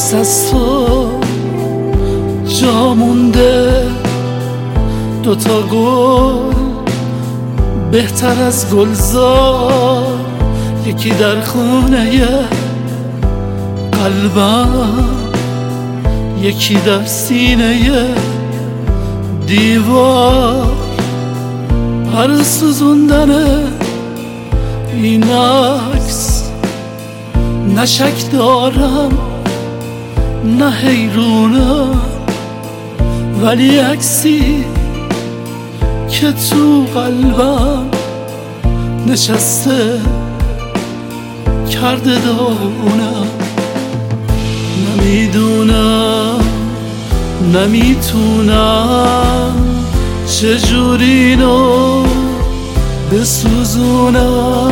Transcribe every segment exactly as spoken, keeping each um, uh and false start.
عکس از تو جا مونده، دوتا گل بهتر از گلزار، یکی در خونه قلبم، یکی در سینه دیوار. برای سوزوندن این عکس نه شک دارم نه حیرونم، ولی عکسی که تو قلبم نشسته کرده داغونم. نمیدونم نمیتونم چجوری اینو بسوزونم،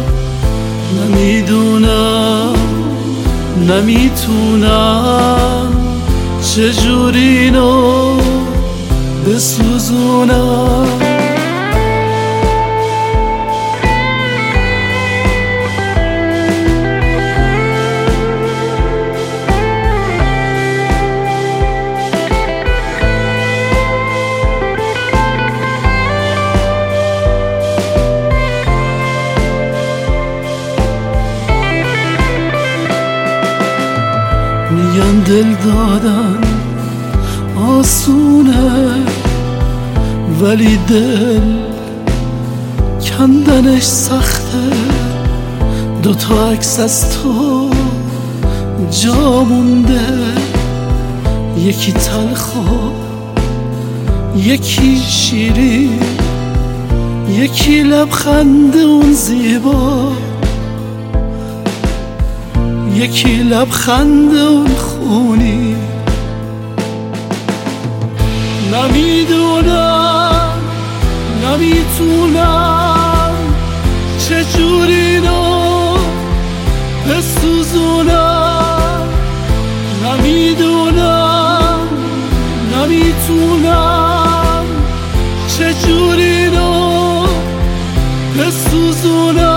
نمیدونم نمیتونم چجوری اینو بسوزونم. میگن دل دادن آسونه، ولی دل کندنش سخته. دوتا عکس از تو جا مونده، یکی تلخ و یکی شیرین، یکی لبخند اون زیبا، یکی لبخند اون خونی. نمیدونم نمیتونم چجوری اینو بسوزونم، نمیدونم نمیتونم چجوری اینو بسوزونم.